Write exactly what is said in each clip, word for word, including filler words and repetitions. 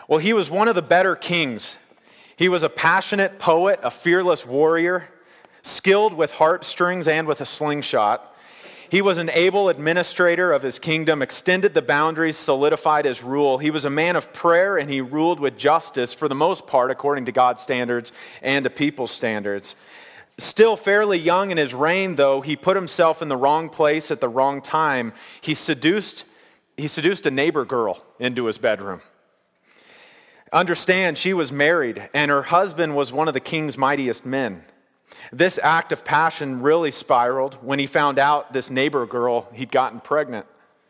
Well, he was one of the better kings. He was a passionate poet, a fearless warrior, skilled with harp strings and with a slingshot. He was an able administrator of his kingdom, extended the boundaries, solidified his rule. He was a man of prayer, and he ruled with justice for the most part, according to God's standards and to people's standards. Still fairly young in his reign, though, he put himself in the wrong place at the wrong time. He seduced, he seduced a neighbor girl into his bedroom. Understand, she was married, and her husband was one of the king's mightiest men. This act of passion really spiraled when he found out this neighbor girl, he'd gotten pregnant.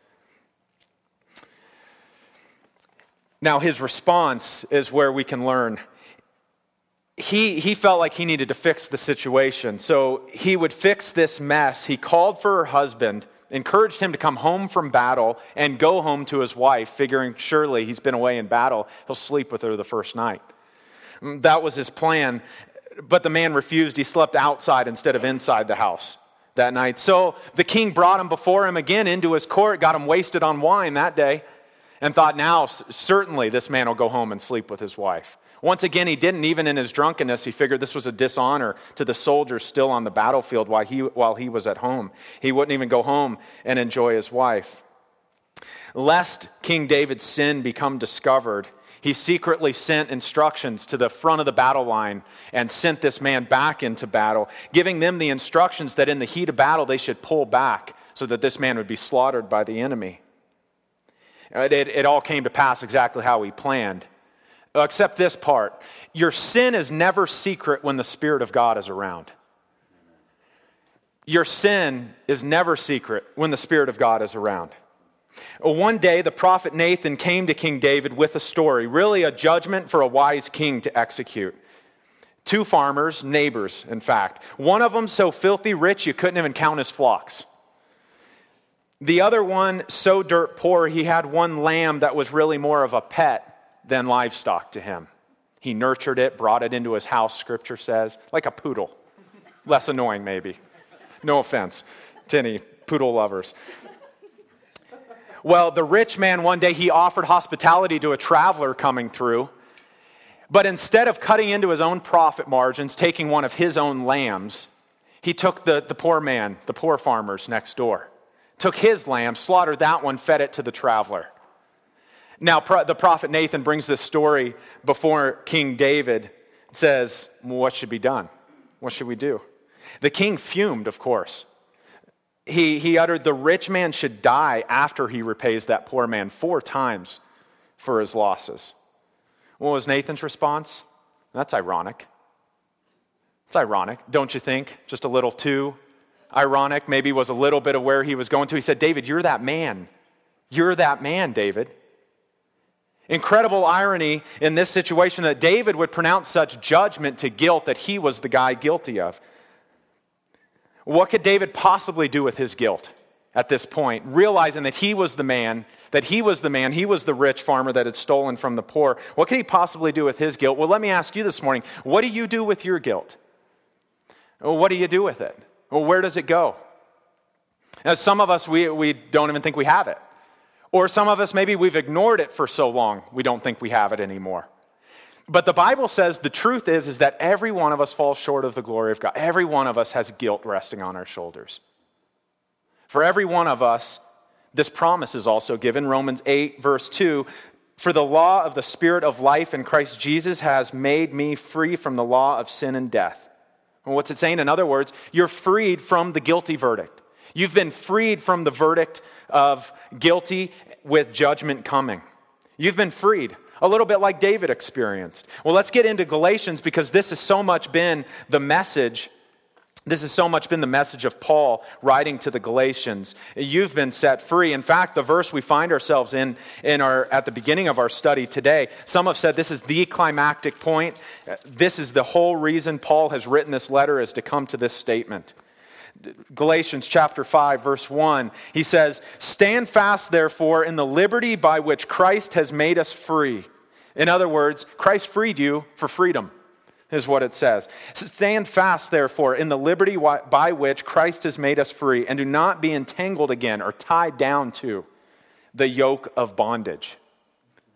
Now, his response is where we can learn. He, he felt like he needed to fix the situation, so he would fix this mess. He called for her husband, encouraged him to come home from battle and go home to his wife, figuring surely he's been away in battle, he'll sleep with her the first night. That was his plan, but the man refused. He slept outside instead of inside the house that night. So the king brought him before him again into his court, got him wasted on wine that day, and thought, now certainly this man will go home and sleep with his wife. Once again, he didn't. Even in his drunkenness, he figured this was a dishonor to the soldiers still on the battlefield while he, while he was at home. He wouldn't even go home and enjoy his wife. Lest King David's sin become discovered, he secretly sent instructions to the front of the battle line and sent this man back into battle, giving them the instructions that in the heat of battle they should pull back so that this man would be slaughtered by the enemy. It, it, it all came to pass exactly how he planned. Except this part. Your sin is never secret when the Spirit of God is around. Your sin is never secret when the Spirit of God is around. One day, the prophet Nathan came to King David with a story, really a judgment for a wise king to execute. Two farmers, neighbors, in fact. One of them so filthy rich you couldn't even count his flocks. The other one so dirt poor he had one lamb that was really more of a pet than livestock to him. He nurtured it, brought it into his house, Scripture says, like a poodle. Less annoying, maybe. No offense to any poodle lovers. Well, the rich man one day, he offered hospitality to a traveler coming through, but instead of cutting into his own profit margins, taking one of his own lambs, he took the, the poor man, the poor farmers next door, took his lamb, slaughtered that one, fed it to the traveler. Now, the prophet Nathan brings this story before King David, says, well, what should be done? What should we do? The king fumed, of course. He, he uttered, the rich man should die after he repays that poor man four times for his losses. What was Nathan's response? That's ironic. It's ironic, don't you think? Just a little too ironic. Maybe was a little bit of where he was going to. He said, David, you're that man. You're that man, David. Incredible irony in this situation that David would pronounce such judgment to guilt that he was the guy guilty of. What could David possibly do with his guilt at this point, realizing that he was the man, that he was the man, he was the rich farmer that had stolen from the poor? What could he possibly do with his guilt? Well, let me ask you this morning, what do you do with your guilt? Well, what do you do with it? Well, where does it go? Now, some of us, we, we don't even think we have it. Or some of us, maybe we've ignored it for so long, we don't think we have it anymore. But the Bible says the truth is, is that every one of us falls short of the glory of God. Every one of us has guilt resting on our shoulders. For every one of us, this promise is also given. Romans eight, verse two, for the law of the Spirit of life in Christ Jesus has made me free from the law of sin and death. Well, what's it saying? In other words, you're freed from the guilty verdict. You've been freed from the verdict of guilty with judgment coming. You've been freed, a little bit like David experienced. Well, let's get into Galatians because this has so much been the message. This has so much been the message of Paul writing to the Galatians. You've been set free. In fact, the verse we find ourselves in, in our at the beginning of our study today, some have said this is the climactic point. This is the whole reason Paul has written this letter, is to come to this statement. Galatians chapter five, verse one, he says, stand fast, therefore, in the liberty by which Christ has made us free. In other words, Christ freed you for freedom, is what it says. Stand fast, therefore, in the liberty by which Christ has made us free, and do not be entangled again or tied down to the yoke of bondage.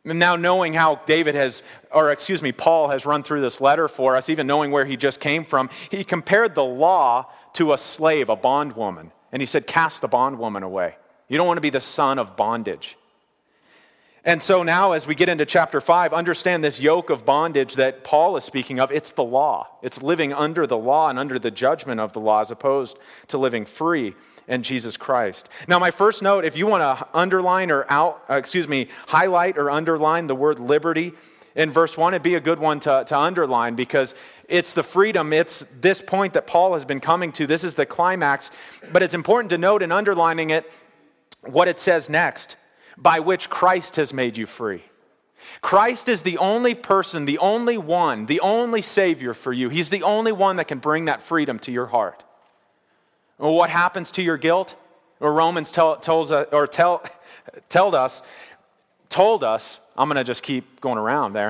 And now knowing how David has, or excuse me, Paul has run through this letter for us, even knowing where he just came from, he compared the law to a slave, a bondwoman. And he said, cast the bondwoman away. You don't want to be the son of bondage. And so now as we get into chapter five, understand this yoke of bondage that Paul is speaking of, it's the law. It's living under the law and under the judgment of the law as opposed to living free in Jesus Christ. Now my first note, if you want to underline or out, uh, excuse me, highlight or underline the word liberty in verse one, it'd be a good one to, to underline because it's the freedom, it's this point that Paul has been coming to. This is the climax, but it's important to note in underlining it what it says next, by which Christ has made you free. Christ is the only person, the only one, the only Savior for you. He's the only one that can bring that freedom to your heart. Well, what happens to your guilt? Or Romans tell, tells us, or tell, told us, told us, I'm going to just keep going around there.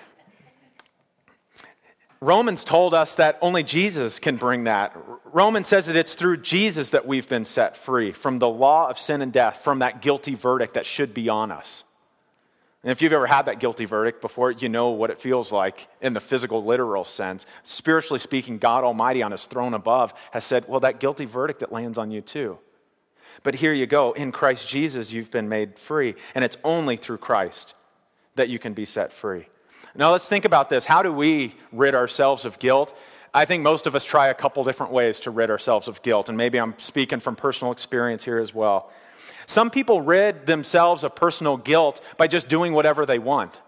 Romans told us that only Jesus can bring that. Romans says that it's through Jesus that we've been set free from the law of sin and death, from that guilty verdict that should be on us. And if you've ever had that guilty verdict before, you know what it feels like in the physical, literal sense. Spiritually speaking, God Almighty on his throne above has said, well, that guilty verdict, it lands on you too. But here you go. In Christ Jesus, you've been made free. And it's only through Christ that you can be set free. Now let's think about this. How do we rid ourselves of guilt? I think most of us try a couple different ways to rid ourselves of guilt. And maybe I'm speaking from personal experience here as well. Some people rid themselves of personal guilt by just doing whatever they want.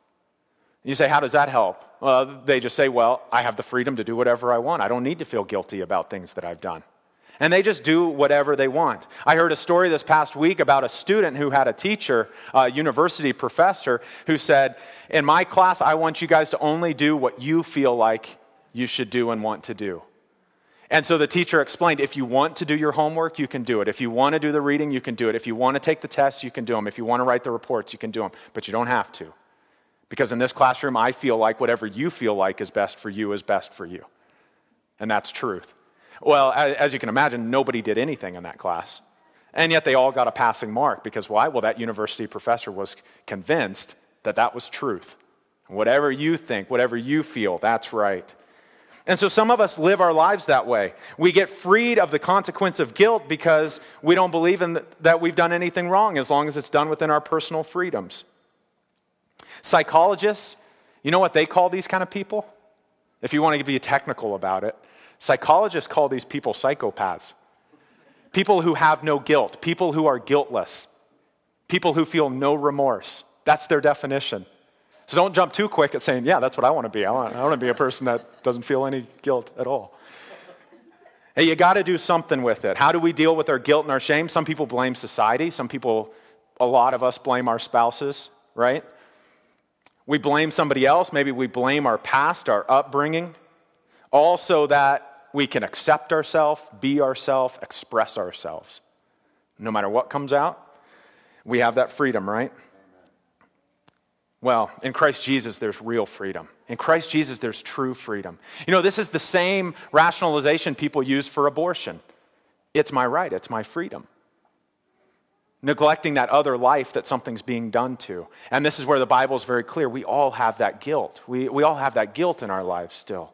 You say, how does that help? Well, they just say, well, I have the freedom to do whatever I want. I don't need to feel guilty about things that I've done. And they just do whatever they want. I heard a story this past week about a student who had a teacher, a university professor, who said, in my class, I want you guys to only do what you feel like you should do and want to do. And so the teacher explained, if you want to do your homework, you can do it. If you want to do the reading, you can do it. If you want to take the tests, you can do them. If you want to write the reports, you can do them. But you don't have to. Because in this classroom, I feel like whatever you feel like is best for you is best for you. And that's truth. Well, as you can imagine, nobody did anything in that class. And yet they all got a passing mark. Because why? Well, that university professor was convinced that that was truth. Whatever you think, whatever you feel, that's right. And so some of us live our lives that way. We get freed of the consequence of guilt because we don't believe in th- that we've done anything wrong as long as it's done within our personal freedoms. Psychologists, you know what they call these kind of people? If you want to be technical about it, psychologists call these people psychopaths. People who have no guilt, people who are guiltless, people who feel no remorse. That's their definition. So don't jump too quick at saying, yeah, that's what I want to be. I want, I want to be a person that doesn't feel any guilt at all. Hey, you got to do something with it. How do we deal with our guilt and our shame? Some people blame society. Some people, a lot of us blame our spouses, right? We blame somebody else. Maybe we blame our past, our upbringing. All so that we can accept ourselves, be ourselves, express ourselves. No matter what comes out, we have that freedom, right? Well, in Christ Jesus, there's real freedom. In Christ Jesus, there's true freedom. You know, this is the same rationalization people use for abortion. It's my right. It's my freedom. Neglecting that other life that something's being done to. And this is where the Bible is very clear. We all have that guilt. We, we all have that guilt in our lives still.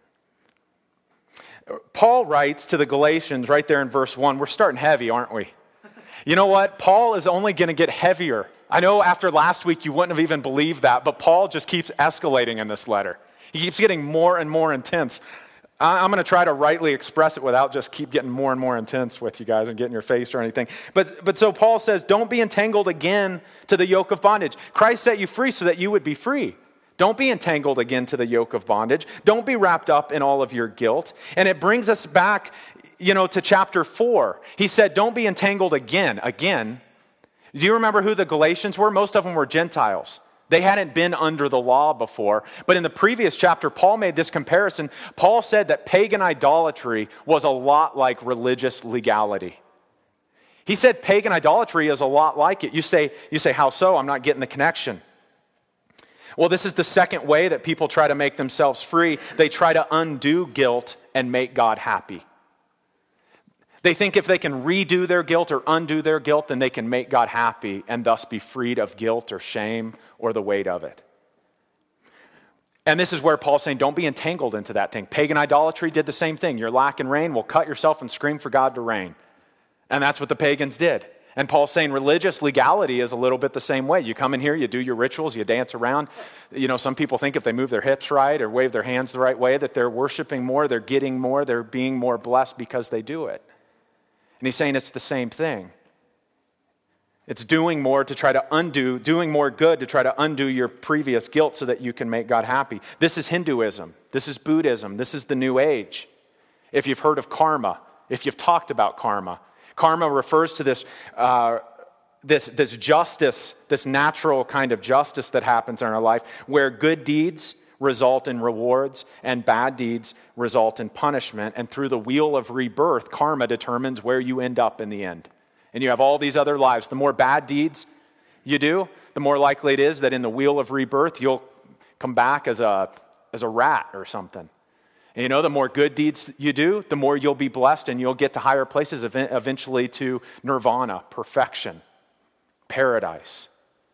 Paul writes to the Galatians right there in verse one. We're starting heavy, aren't we? You know what? Paul is only going to get heavier. I know after last week you wouldn't have even believed that, but Paul just keeps escalating in this letter. He keeps getting more and more intense. I'm going to try to rightly express it without just keep getting more and more intense with you guys and getting your face or anything. But, but so Paul says, don't be entangled again to the yoke of bondage. Christ set you free so that you would be free. Don't be entangled again to the yoke of bondage. Don't be wrapped up in all of your guilt. And it brings us back, you know, to chapter four. He said, don't be entangled again, again. Do you remember who the Galatians were? Most of them were Gentiles. They hadn't been under the law before. But in the previous chapter, Paul made this comparison. Paul said that pagan idolatry was a lot like religious legality. He said pagan idolatry is a lot like it. You say, you say, how so? I'm not getting the connection. Well, this is the second way that people try to make themselves free. They try to undo guilt and make God happy. They think if they can redo their guilt or undo their guilt, then they can make God happy and thus be freed of guilt or shame or the weight of it. And this is where Paul's saying, don't be entangled into that thing. Pagan idolatry did the same thing. You're lacking rain, well, cut yourself and scream for God to rain. And that's what the pagans did. And Paul's saying religious legality is a little bit the same way. You come in here, you do your rituals, you dance around. You know, some people think if they move their hips right or wave their hands the right way that they're worshiping more, they're getting more, they're being more blessed because they do it. And he's saying it's the same thing. It's doing more to try to undo, doing more good to try to undo your previous guilt so that you can make God happy. This is Hinduism. This is Buddhism. This is the New Age. If you've heard of karma, if you've talked about karma, karma refers to this, uh, this, this justice, this natural kind of justice that happens in our life where good deeds result in rewards and bad deeds result in punishment. And through the wheel of rebirth, karma determines where you end up in the end. And you have all these other lives. The more bad deeds you do, the more likely it is that in the wheel of rebirth, you'll come back as a, as a rat or something. And you know, the more good deeds you do, the more you'll be blessed and you'll get to higher places, eventually to nirvana, perfection, paradise.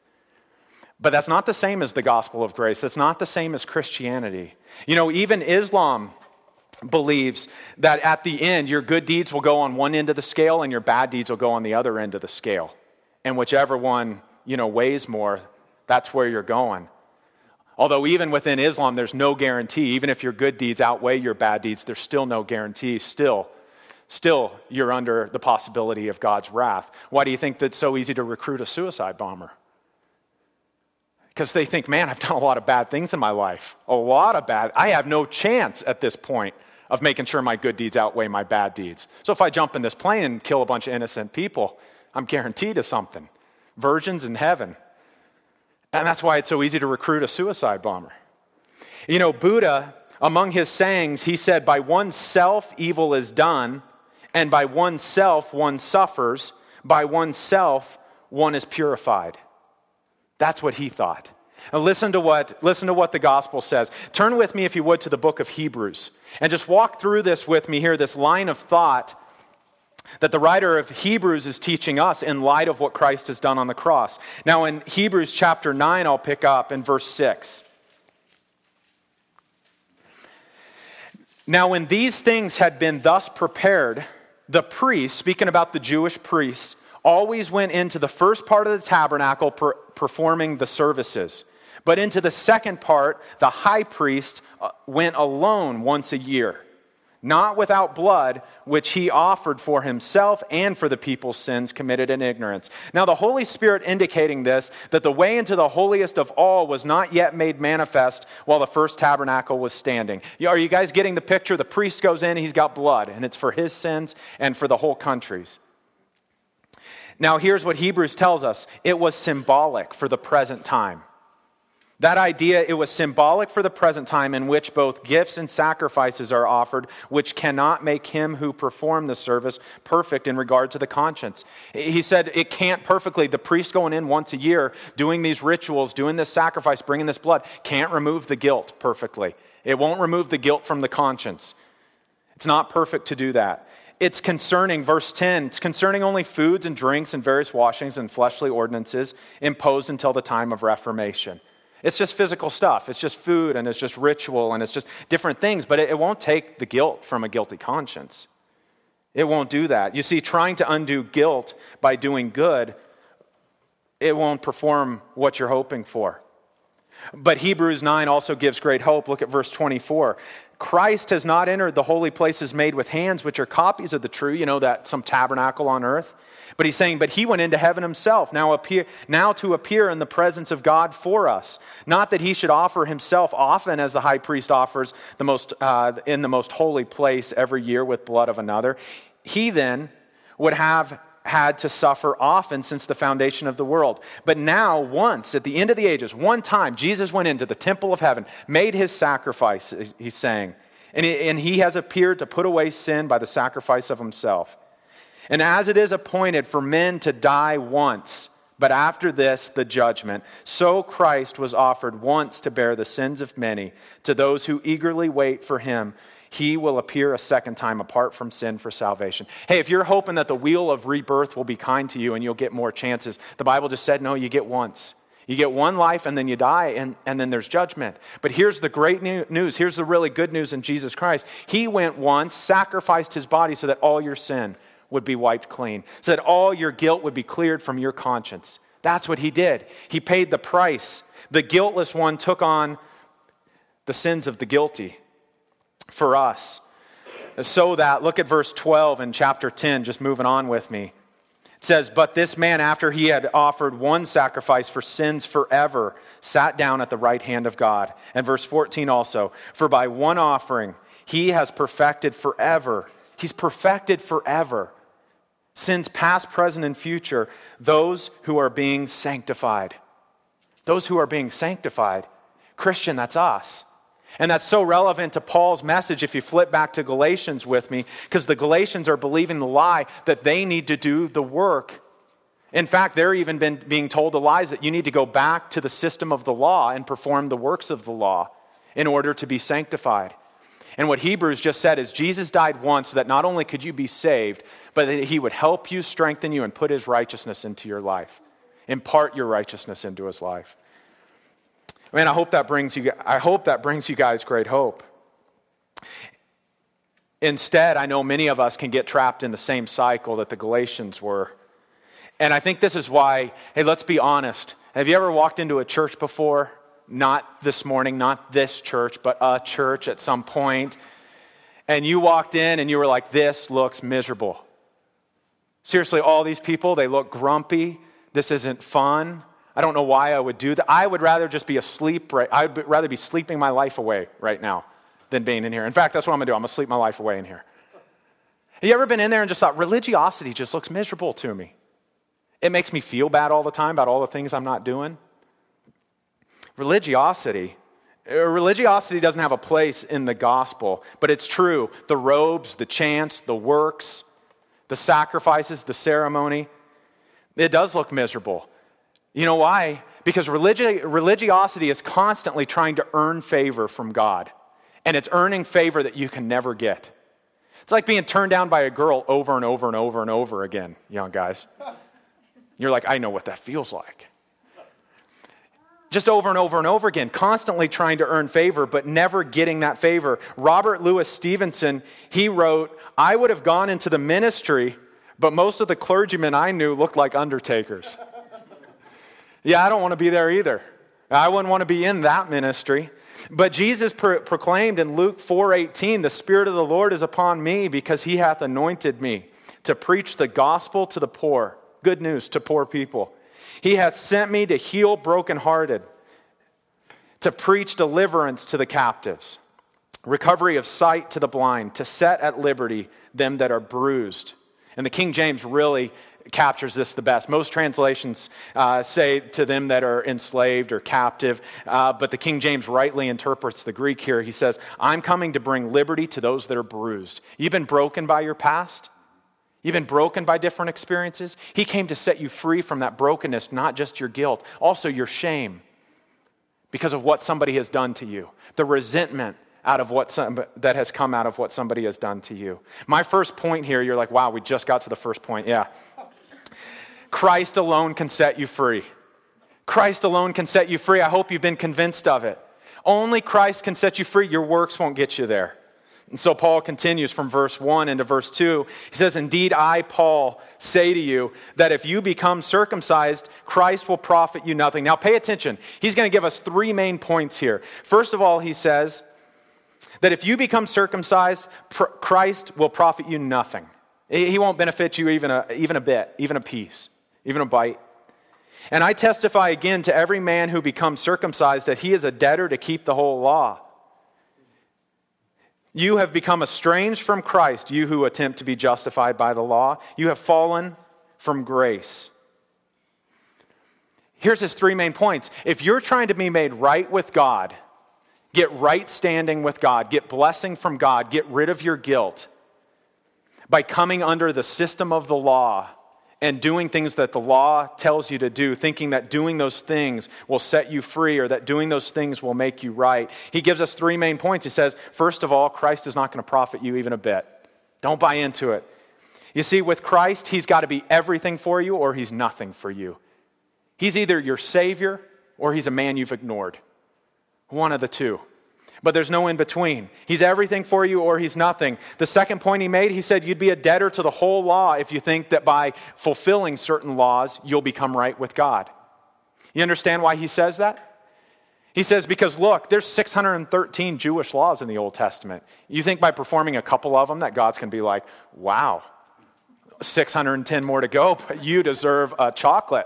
But that's not the same as the gospel of grace. That's not the same as Christianity. You know, even Islam believes that at the end, your good deeds will go on one end of the scale and your bad deeds will go on the other end of the scale. And whichever one, you know, weighs more, that's where you're going. Although even within Islam, there's no guarantee. Even if your good deeds outweigh your bad deeds, there's still no guarantee. Still, still, you're under the possibility of God's wrath. Why do you think that it's so easy to recruit a suicide bomber? Because they think, man, I've done a lot of bad things in my life. A lot of bad. I have no chance at this point of making sure my good deeds outweigh my bad deeds. So if I jump in this plane and kill a bunch of innocent people, I'm guaranteed of something. Virgins in heaven. And that's why it's so easy to recruit a suicide bomber. You know, Buddha, among his sayings, he said, by oneself evil is done, and by oneself one suffers, by oneself one is purified. That's what he thought. Now listen to what, listen to what the gospel says. Turn with me, if you would, to the book of Hebrews. And just walk through this with me here, this line of thought that the writer of Hebrews is teaching us in light of what Christ has done on the cross. Now in Hebrews chapter nine, I'll pick up in verse six. Now when these things had been thus prepared, the priests, speaking about the Jewish priests, always went into the first part of the tabernacle per, performing the services. But into the second part, the high priest went alone once a year, not without blood, which he offered for himself and for the people's sins committed in ignorance. Now the Holy Spirit indicating this, that the way into the holiest of all was not yet made manifest while the first tabernacle was standing. Are you guys getting the picture? The priest goes in, he's got blood, and it's for his sins and for the whole country's. Now here's what Hebrews tells us. It was symbolic for the present time. That idea, it was symbolic for the present time in which both gifts and sacrifices are offered, which cannot make him who performed the service perfect in regard to the conscience. He said it can't perfectly. The priest going in once a year, doing these rituals, doing this sacrifice, bringing this blood, can't remove the guilt perfectly. It won't remove the guilt from the conscience. It's not perfect to do that. It's concerning, verse ten, it's concerning only foods and drinks and various washings and fleshly ordinances imposed until the time of Reformation. It's just physical stuff. It's just food and it's just ritual and it's just different things, but it, it won't take the guilt from a guilty conscience. It won't do that. You see, trying to undo guilt by doing good, it won't perform what you're hoping for. But Hebrews nine also gives great hope. Look at verse twenty-four. Christ has not entered the holy places made with hands, which are copies of the true, you know, that some tabernacle on earth. But he's saying, but he went into heaven himself, now appear, now to appear in the presence of God for us. Not that he should offer himself often as the high priest offers the most uh, in the most holy place every year with blood of another. He then would have had to suffer often since the foundation of the world. But now, once, at the end of the ages, one time, Jesus went into the temple of heaven, made his sacrifice, he's saying. And he has appeared to put away sin by the sacrifice of himself. And as it is appointed for men to die once, But after this, the judgment. So Christ was offered once to bear the sins of many. To those who eagerly wait for him, he will appear a second time apart from sin for salvation. Hey, if you're hoping that the wheel of rebirth will be kind to you and you'll get more chances, the Bible just said, no, you get once. You get one life and then you die and, and then there's judgment. But here's the great news. Here's the really good news in Jesus Christ. He went once, sacrificed his body so that all your sin would be wiped clean, so that all your guilt would be cleared from your conscience. That's what he did. He paid the price. The guiltless one took on the sins of the guilty for us. So that, look at verse twelve in chapter ten, just moving on with me. It says, but this man, after he had offered one sacrifice for sins forever, sat down at the right hand of God. And verse fourteen also, for by one offering he has perfected forever. He's perfected forever. Sins past, present, and future, those who are being sanctified. Those who are being sanctified. Christian, that's us. And that's so relevant to Paul's message if you flip back to Galatians with me, because the Galatians are believing the lie that they need to do the work. In fact, they're even been being told the lies that you need to go back to the system of the law and perform the works of the law in order to be sanctified. And what Hebrews just said is Jesus died once so that not only could you be saved, but that he would help you, strengthen you, and put his righteousness into your life. Impart your righteousness into his life. Man, I hope that brings you, I hope that brings you guys great hope. Instead, I know many of us can get trapped in the same cycle that the Galatians were. And I think this is why, hey, let's be honest. Have you ever walked into a church before? Not this morning, not this church, but a church at some point. And you walked in and you were like, this looks miserable. Seriously, all these people, they look grumpy. This isn't fun. I don't know why I would do that. I would rather just be asleep. Right? I would rather be sleeping my life away right now than being in here. In fact, that's what I'm going to do. I'm going to sleep my life away in here. Have you ever been in there and just thought, religiosity just looks miserable to me? It makes me feel bad all the time about all the things I'm not doing. Religiosity, religiosity doesn't have a place in the gospel, but it's true. The robes, the chants, the works, the sacrifices, the ceremony, it does look miserable. You know why? Because religi- religiosity is constantly trying to earn favor from God, and it's earning favor that you can never get. It's like being turned down by a girl over and over and over and over again, young guys. You're like, I know what that feels like. Just over and over and over again, constantly trying to earn favor, but never getting that favor. Robert Louis Stevenson, he wrote, I would have gone into the ministry, but most of the clergymen I knew looked like undertakers. Yeah, I don't want to be there either. I wouldn't want to be in that ministry. But Jesus pro- proclaimed in Luke four eighteen, the Spirit of the Lord is upon me because he hath anointed me to preach the gospel to the poor. Good news to poor people. He hath sent me to heal brokenhearted, to preach deliverance to the captives, recovery of sight to the blind, to set at liberty them that are bruised. And the King James really captures this the best. Most translations uh, say to them that are enslaved or captive, uh, but the King James rightly interprets the Greek here. He says, I'm coming to bring liberty to those that are bruised. You've been broken by your past? You've been broken by different experiences? He came to set you free from that brokenness, not just your guilt, also your shame because of what somebody has done to you, the resentment out of what some, that has come out of what somebody has done to you. My first point here, you're like, wow, we just got to the first point. Yeah. Christ alone can set you free. Christ alone can set you free. I hope you've been convinced of it. Only Christ can set you free. Your works won't get you there. And so Paul continues from verse one into verse two. He says, indeed, I, Paul, say to you that if you become circumcised, Christ will profit you nothing. Now pay attention. He's going to give us three main points here. First of all, he says that if you become circumcised, Christ will profit you nothing. He won't benefit you even a, even a bit, even a piece, even a bite. And I testify again to every man who becomes circumcised that he is a debtor to keep the whole law. You have become estranged from Christ, you who attempt to be justified by the law. You have fallen from grace. Here's his three main points. If you're trying to be made right with God, get right standing with God, get blessing from God, get rid of your guilt by coming under the system of the law and doing things that the law tells you to do, thinking that doing those things will set you free or that doing those things will make you right. He gives us three main points. He says, first of all, Christ is not going to profit you even a bit. Don't buy into it. You see, with Christ, he's got to be everything for you or he's nothing for you. He's either your Savior or he's a man you've ignored. One of the two. But there's no in between. He's everything for you or he's nothing. The second point he made, he said you'd be a debtor to the whole law if you think that by fulfilling certain laws, you'll become right with God. You understand why he says that? He says, because look, there's six hundred thirteen Jewish laws in the Old Testament. You think by performing a couple of them that God's going to be like, wow, six hundred ten more to go, but you deserve a chocolate.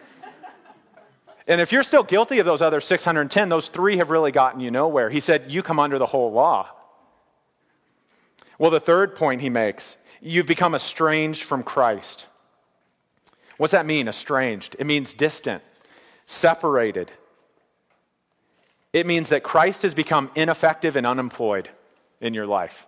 And if you're still guilty of those other six hundred ten, those three have really gotten you nowhere. He said, you come under the whole law. Well, the third point he makes, you've become estranged from Christ. What's that mean, estranged? It means distant, separated. It means that Christ has become ineffective and unemployed in your life.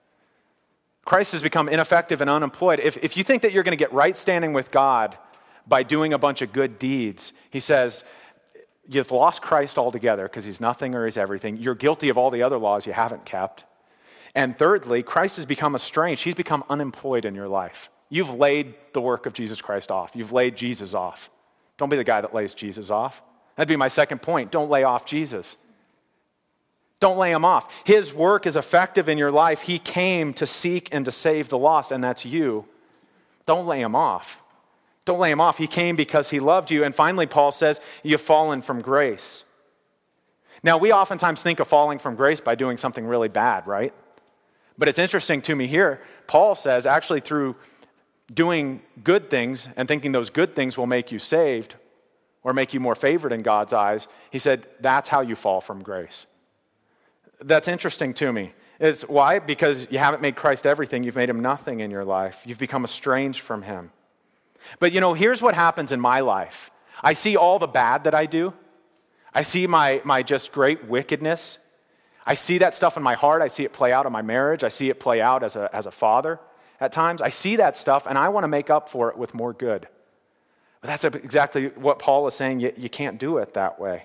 Christ has become ineffective and unemployed. If, if you think that you're going to get right standing with God by doing a bunch of good deeds, he says, you've lost Christ altogether because he's nothing or he's everything. You're guilty of all the other laws you haven't kept. And thirdly, Christ has become estranged. He's become unemployed in your life. You've laid the work of Jesus Christ off. You've laid Jesus off. Don't be the guy that lays Jesus off. That'd be my second point. Don't lay off Jesus. Don't lay him off. His work is effective in your life. He came to seek and to save the lost, and that's you. Don't lay him off. Don't lay him off. He came because he loved you. And finally, Paul says, you've fallen from grace. Now, we oftentimes think of falling from grace by doing something really bad, right? But it's interesting to me here. Paul says, actually, through doing good things and thinking those good things will make you saved or make you more favored in God's eyes, he said, that's how you fall from grace. That's interesting to me. It's why? Because you haven't made Christ everything. You've made him nothing in your life. You've become estranged from him. But you know, here's what happens in my life. I see all the bad that I do. I see my, my just great wickedness. I see that stuff in my heart. I see it play out in my marriage. I see it play out as a, as a father at times. I see that stuff and I want to make up for it with more good. But that's exactly what Paul is saying. You, you can't do it that way.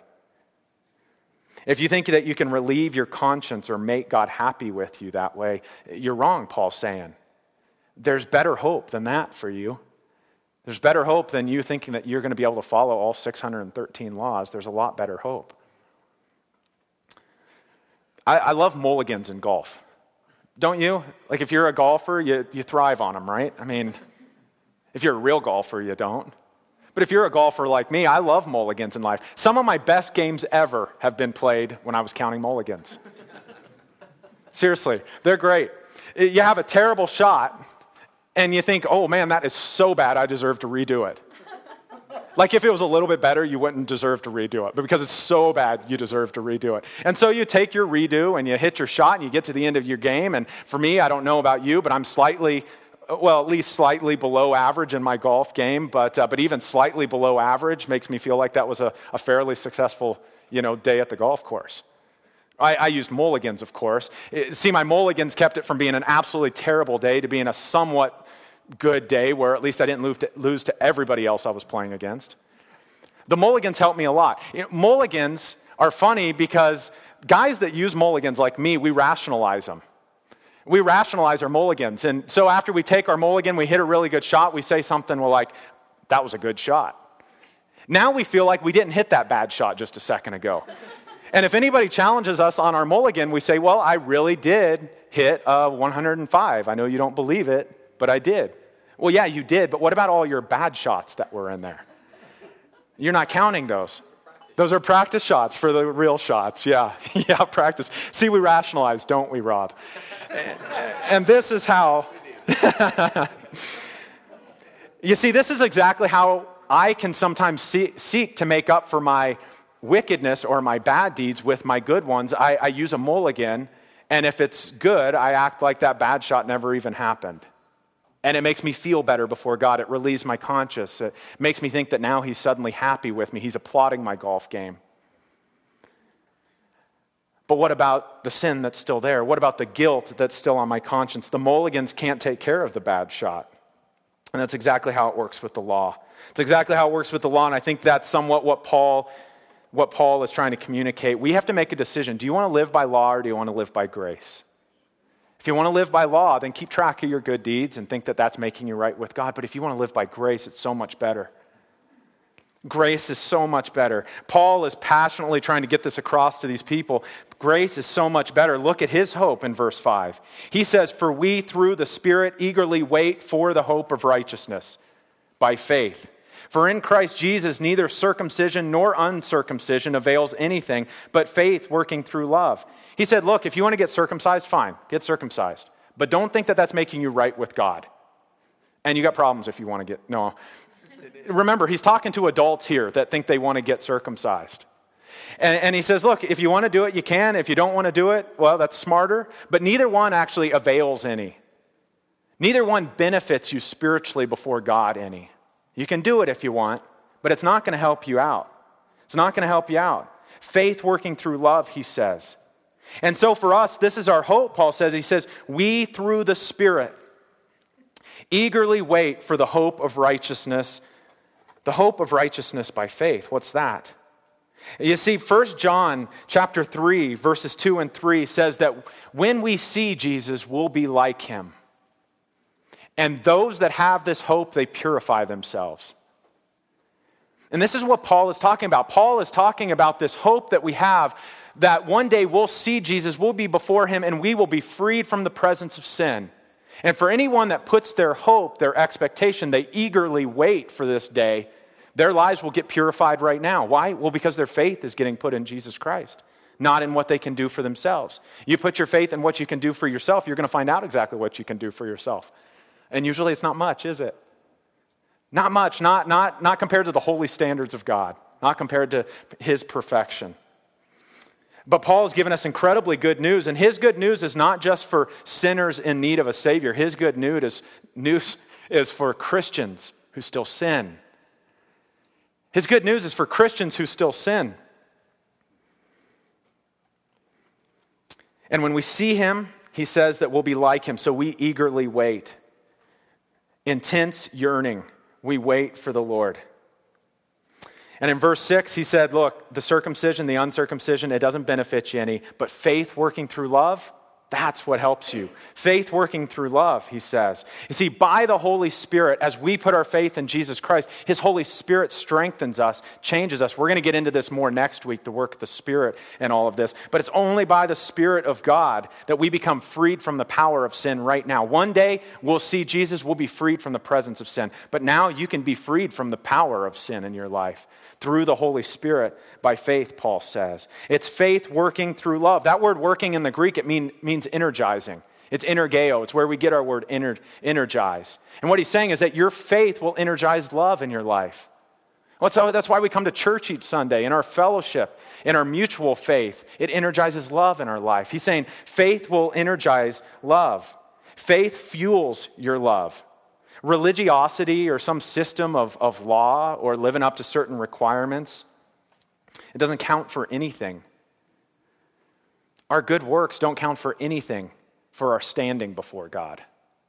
If you think that you can relieve your conscience or make God happy with you that way, you're wrong, Paul's saying. There's better hope than that for you. There's better hope than you thinking that you're going to be able to follow all six hundred thirteen laws. There's a lot better hope. I, I love mulligans in golf. Don't you? Like if you're a golfer, you, you thrive on them, right? I mean, if you're a real golfer, you don't. But if you're a golfer like me, I love mulligans in life. Some of my best games ever have been played when I was counting mulligans. Seriously, they're great. You have a terrible shot, and you think, oh man, that is so bad, I deserve to redo it. Like if it was a little bit better, you wouldn't deserve to redo it. But because it's so bad, you deserve to redo it. And so you take your redo and you hit your shot and you get to the end of your game. And for me, I don't know about you, but I'm slightly, well, at least slightly below average in my golf game. But uh, but even slightly below average makes me feel like that was a, a fairly successful, you know, day at the golf course. I, I used mulligans, of course. It, see, my mulligans kept it from being an absolutely terrible day to being a somewhat good day where at least I didn't lose to, lose to everybody else I was playing against. The mulligans helped me a lot. You know, mulligans are funny because guys that use mulligans like me, we rationalize them. We rationalize our mulligans. And so after we take our mulligan, we hit a really good shot, we say something, we're like, that was a good shot. Now we feel like we didn't hit that bad shot just a second ago. And if anybody challenges us on our mulligan, we say, well, I really did hit a one hundred five. I know you don't believe it, but I did. Well, yeah, you did, but what about all your bad shots that were in there? You're not counting those. Those are practice shots for the real shots. Yeah, yeah, practice. See, we rationalize, don't we, Rob? And this is how, you see, this is exactly how I can sometimes see, seek to make up for my wickedness or my bad deeds with my good ones. I, I use a mulligan, and if it's good, I act like that bad shot never even happened. And it makes me feel better before God. It relieves my conscience. It makes me think that now he's suddenly happy with me. He's applauding my golf game. But what about the sin that's still there? What about the guilt that's still on my conscience? The mulligans can't take care of the bad shot. And that's exactly how it works with the law. It's exactly how it works with the law, and I think that's somewhat what Paul, what Paul is trying to communicate. We have to make a decision. Do you want to live by law or do you want to live by grace? If you want to live by law, then keep track of your good deeds and think that that's making you right with God. But if you want to live by grace, it's so much better. Grace is so much better. Paul is passionately trying to get this across to these people. Grace is so much better. Look at his hope in verse five. He says, "For we through the Spirit eagerly wait for the hope of righteousness by faith. For in Christ Jesus neither circumcision nor uncircumcision avails anything, but faith working through love." He said, look, if you want to get circumcised, fine, get circumcised. But don't think that that's making you right with God. And you got problems if you want to get, no. Remember, he's talking to adults here that think they want to get circumcised. And, and he says, look, if you want to do it, you can. If you don't want to do it, well, that's smarter. But neither one actually avails any. Neither one benefits you spiritually before God any. You can do it if you want, but it's not going to help you out. It's not going to help you out. Faith working through love, he says. And so for us, this is our hope, Paul says. He says, we through the Spirit eagerly wait for the hope of righteousness, the hope of righteousness by faith. What's that? You see, First John chapter three, verses two and three says that when we see Jesus, we'll be like him. And those that have this hope, they purify themselves. And this is what Paul is talking about. Paul is talking about this hope that we have that one day we'll see Jesus, we'll be before him, and we will be freed from the presence of sin. And for anyone that puts their hope, their expectation, they eagerly wait for this day, their lives will get purified right now. Why? Well, because their faith is getting put in Jesus Christ, not in what they can do for themselves. You put your faith in what you can do for yourself, you're going to find out exactly what you can do for yourself. And usually it's not much, is it? Not much, not, not, not compared to the holy standards of God, not compared to his perfection. But Paul has given us incredibly good news, and his good news is not just for sinners in need of a Savior. His good news is, news is for Christians who still sin. His good news is for Christians who still sin. And when we see him, he says that we'll be like him, so we eagerly wait. Intense yearning. We wait for the Lord. And in verse six, he said, look, the circumcision, the uncircumcision, it doesn't benefit you any, but faith working through love, that's what helps you. Faith working through love, he says. You see, by the Holy Spirit, as we put our faith in Jesus Christ, his Holy Spirit strengthens us, changes us. We're going to get into this more next week, the work of the Spirit and all of this. But it's only by the Spirit of God that we become freed from the power of sin right now. One day, we'll see Jesus, we'll be freed from the presence of sin. But now you can be freed from the power of sin in your life through the Holy Spirit by faith, Paul says. It's faith working through love. That word working in the Greek, it mean, means energizing. It's energeo. It's where we get our word ener, energize. And what he's saying is that your faith will energize love in your life. Well, so that's why we come to church each Sunday, in our fellowship, in our mutual faith. It energizes love in our life. He's saying faith will energize love. Faith fuels your love. Religiosity or some system of, of law or living up to certain requirements, it doesn't count for anything. Our good works don't count for anything for our standing before God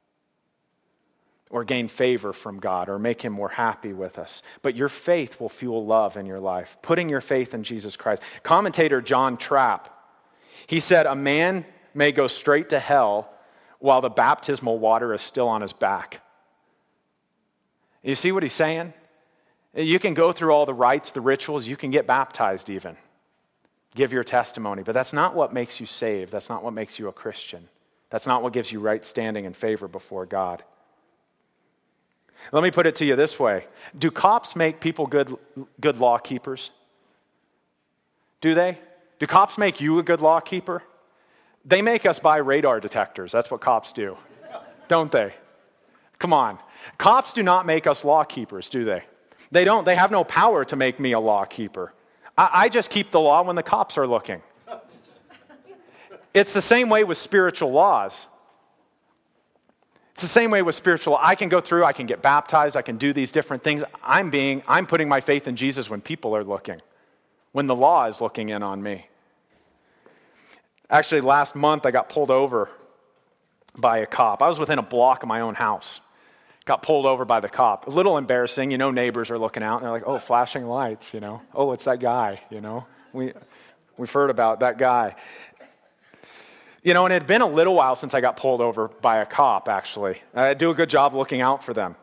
or gain favor from God or make him more happy with us. But your faith will fuel love in your life, putting your faith in Jesus Christ. Commentator John Trapp, he said, a man may go straight to hell while the baptismal water is still on his back. You see what he's saying? You can go through all the rites, the rituals, you can get baptized even. Give your testimony, but that's not what makes you saved. That's not what makes you a Christian. That's not what gives you right standing and favor before God. Let me put it to you this way. Do cops make people good, good law keepers? Do they? Do cops make you a good law keeper? They make us buy radar detectors. That's what cops do, don't they? Come on. Cops do not make us law keepers, do they? They don't. They have no power to make me a law keeper. I, I just keep the law when the cops are looking. It's the same way with spiritual laws. It's the same way with spiritual. I can go through, I can get baptized, I can do these different things. I'm being, I'm putting my faith in Jesus when people are looking, when the law is looking in on me. Actually, last month I got pulled over by a cop. I was within a block of my own house. got pulled over by the cop. A little embarrassing, you know, neighbors are looking out and they're like, oh, flashing lights, you know. Oh, it's that guy, you know. We, we've heard about that guy. You know, and it had been a little while since I got pulled over by a cop, actually. I do a good job looking out for them.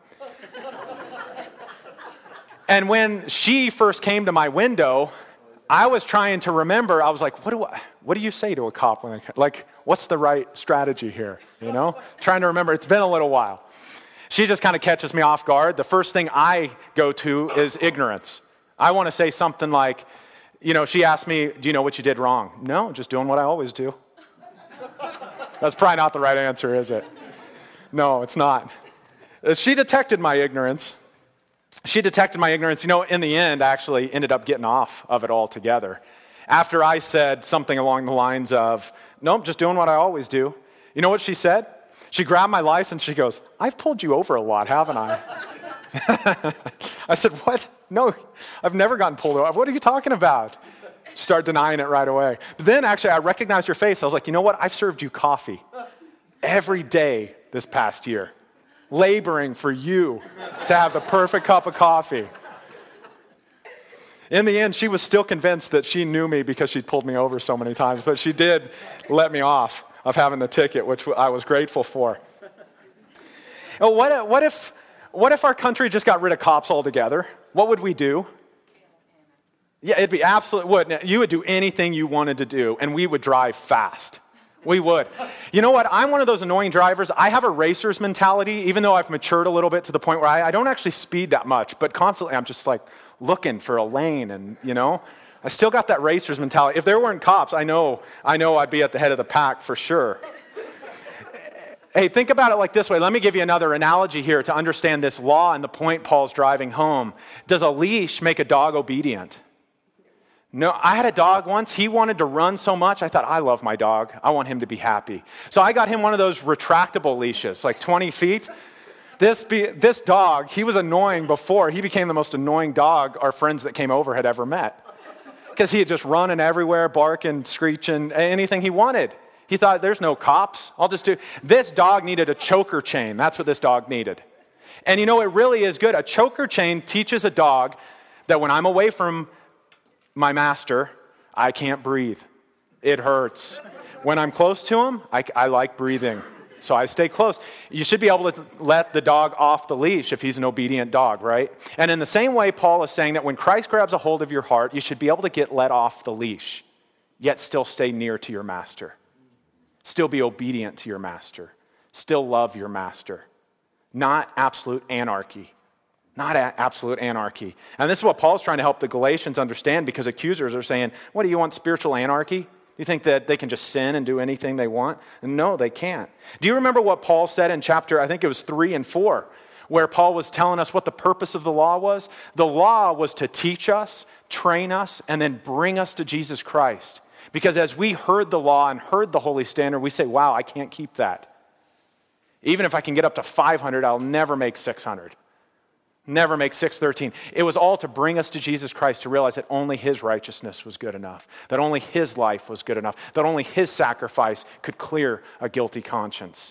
And when she first came to my window, I was trying to remember, I was like, what do I, what do you say to a cop when they, like, what's the right strategy here, you know? Trying to remember, it's been a little while. She just kind of catches me off guard. The first thing I go to is ignorance. I want to say something like, you know, she asked me, do you know what you did wrong? No, just doing what I always do. That's probably not the right answer, is it? No, it's not. She detected my ignorance. She detected my ignorance. You know, in the end, I actually ended up getting off of it altogether. After I said something along the lines of, nope, just doing what I always do. You know what she said? She grabbed my license. She goes, I've pulled you over a lot, haven't I? I said, what? No, I've never gotten pulled over. What are you talking about? Start denying it right away. But then actually I recognized your face. I was like, you know what? I've served you coffee every day this past year, laboring for you to have the perfect cup of coffee. In the end, she was still convinced that she knew me because she'd pulled me over so many times, but she did let me off of having the ticket, which I was grateful for. Well, what, what, if, what if our country just got rid of cops altogether? What would we do? Yeah, it'd be absolutely would. You would do anything you wanted to do, and we would drive fast. We would. You know what? I'm one of those annoying drivers. I have a racer's mentality, even though I've matured a little bit to the point where I, I don't actually speed that much, but constantly I'm just like looking for a lane, and, you know, I still got that racer's mentality. If there weren't cops, I know, I know I'd be at the head of the pack for sure. Hey, think about it like this way. Let me give you another analogy here to understand this law and the point Paul's driving home. Does a leash make a dog obedient? No, I had a dog once. He wanted to run so much. I thought, I love my dog. I want him to be happy. So I got him one of those retractable leashes, like twenty feet. This, be, this dog, he was annoying before. He became the most annoying dog our friends that came over had ever met. Because he had just running everywhere, barking, screeching, anything he wanted. He thought, there's no cops. I'll just do. This dog needed a choker chain. That's what this dog needed. And you know, it really is good. A choker chain teaches a dog that when I'm away from my master, I can't breathe. It hurts. When I'm close to him, I, I like breathing. So I stay close. You should be able to let the dog off the leash if he's an obedient dog, right? And in the same way, Paul is saying that when Christ grabs a hold of your heart, you should be able to get let off the leash, yet still stay near to your master. Still be obedient to your master. Still love your master. Not absolute anarchy. Not a- absolute anarchy. And this is what Paul's trying to help the Galatians understand, because accusers are saying, what, do you want spiritual anarchy? Do you think that they can just sin and do anything they want? No, they can't. Do you remember what Paul said in chapter, I think it was three and four, where Paul was telling us what the purpose of the law was? The law was to teach us, train us, and then bring us to Jesus Christ. Because as we heard the law and heard the holy standard, we say, wow, I can't keep that. Even if I can get up to five hundred, I'll never make six hundred. Never make six thirteen. It was all to bring us to Jesus Christ, to realize that only his righteousness was good enough, that only his life was good enough, that only his sacrifice could clear a guilty conscience.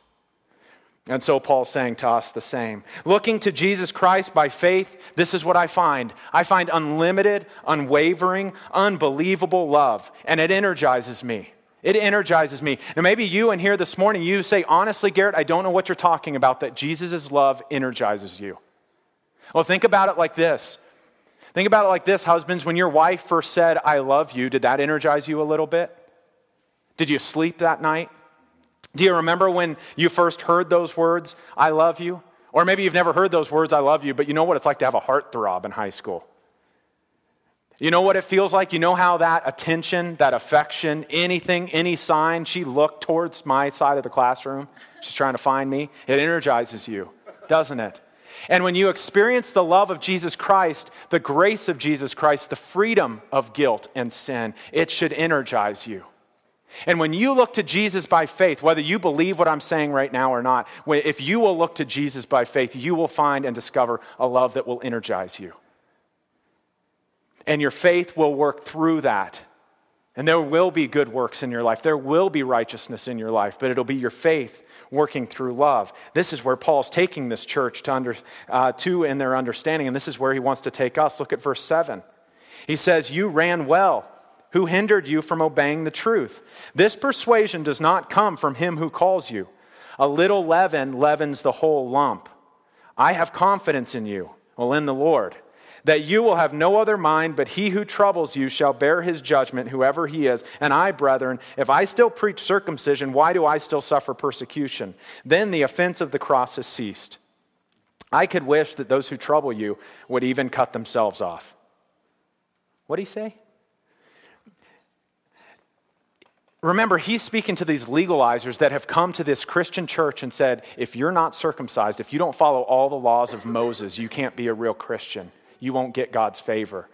And so Paul's saying to us the same. Looking to Jesus Christ by faith, this is what I find. I find unlimited, unwavering, unbelievable love, and it energizes me. It energizes me. Now maybe you in here this morning, you say, honestly, Garrett, I don't know what you're talking about, that Jesus' love energizes you. Well, think about it like this. Think about it like this, husbands. When your wife first said, I love you, did that energize you a little bit? Did you sleep that night? Do you remember when you first heard those words, I love you? Or maybe you've never heard those words, I love you, but you know what it's like to have a heartthrob in high school. You know what it feels like? You know how that attention, that affection, anything, any sign, she looked towards my side of the classroom. She's trying to find me. It energizes you, doesn't it? And when you experience the love of Jesus Christ, the grace of Jesus Christ, the freedom of guilt and sin, it should energize you. And when you look to Jesus by faith, whether you believe what I'm saying right now or not, if you will look to Jesus by faith, you will find and discover a love that will energize you. And your faith will work through that. And there will be good works in your life. There will be righteousness in your life, but it'll be your faith working through love. This is where Paul's taking this church to, under, uh, to in their understanding, and this is where he wants to take us. Look at verse seven. He says, you ran well. Who hindered you from obeying the truth? This persuasion does not come from him who calls you. A little leaven leavens the whole lump. I have confidence in you, well, in the Lord, that you will have no other mind, but he who troubles you shall bear his judgment, whoever he is. And I, brethren, if I still preach circumcision, why do I still suffer persecution? Then the offense of the cross has ceased. I could wish that those who trouble you would even cut themselves off. What did he say? Remember, he's speaking to these legalizers that have come to this Christian church and said, if you're not circumcised, if you don't follow all the laws of Moses, you can't be a real Christian. You won't get God's favor.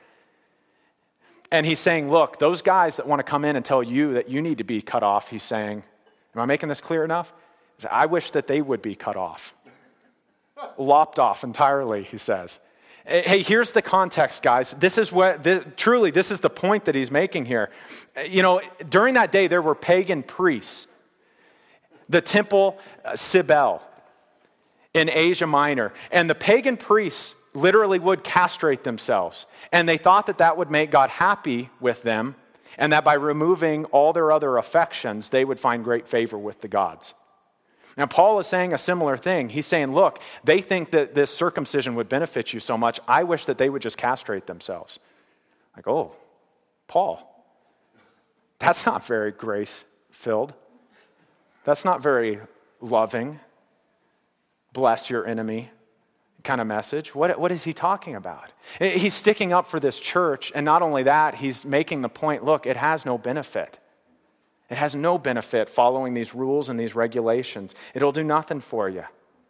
And he's saying, look, those guys that want to come in and tell you that you need to be cut off, he's saying, am I making this clear enough? I wish that they would be cut off. Lopped off entirely, he says. Hey, here's the context, guys. This is what, this, truly, this is the point that he's making here. You know, during that day, there were pagan priests. The temple uh, Cybele in Asia Minor. And the pagan priests literally would castrate themselves. And they thought that that would make God happy with them, and that by removing all their other affections, they would find great favor with the gods. Now, Paul is saying a similar thing. He's saying, look, they think that this circumcision would benefit you so much. I wish that they would just castrate themselves. Like, oh, Paul, that's not very grace-filled. That's not very loving. Bless your enemy kind of message. What, what is he talking about? He's sticking up for this church, and not only that, he's making the point, look, it has no benefit. It has no benefit following these rules and these regulations. It'll do nothing for you.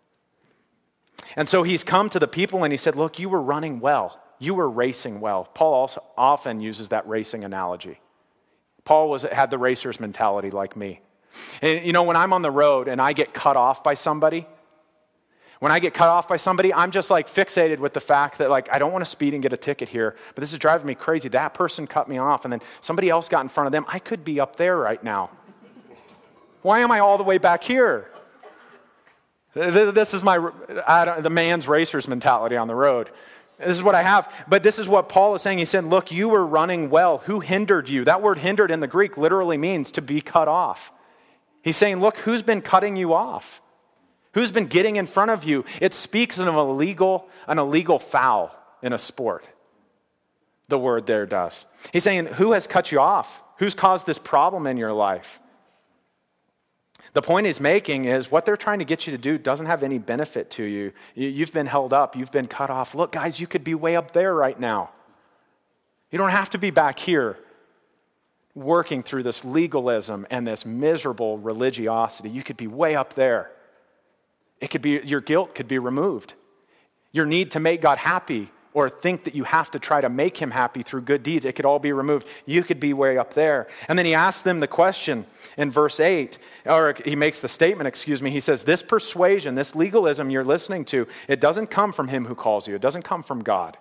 And so he's come to the people and he said, look, you were running well. You were racing well. Paul also often uses that racing analogy. Paul was had the racer's mentality like me. And you know, when I'm on the road and I get cut off by somebody, When I get cut off by somebody, I'm just like fixated with the fact that like, I don't want to speed and get a ticket here, but this is driving me crazy. That person cut me off and then somebody else got in front of them. I could be up there right now. Why am I all the way back here? This is my, I don't, the man's racer's mentality on the road. This is what I have. But this is what Paul is saying. He said, look, you were running well. Who hindered you? That word hindered in the Greek literally means to be cut off. He's saying, look, who's been cutting you off? Who's been getting in front of you? It speaks of an illegal, an illegal foul in a sport. The word there does. He's saying, who has cut you off? Who's caused this problem in your life? The point he's making is what they're trying to get you to do doesn't have any benefit to you. You've been held up. You've been cut off. Look, guys, you could be way up there right now. You don't have to be back here working through this legalism and this miserable religiosity. You could be way up there. It could be, your guilt could be removed. Your need to make God happy or think that you have to try to make him happy through good deeds, it could all be removed. You could be way up there. And then he asks them the question in verse eight, or he makes the statement, excuse me, he says, this persuasion, this legalism you're listening to, it doesn't come from him who calls you. It doesn't come from God.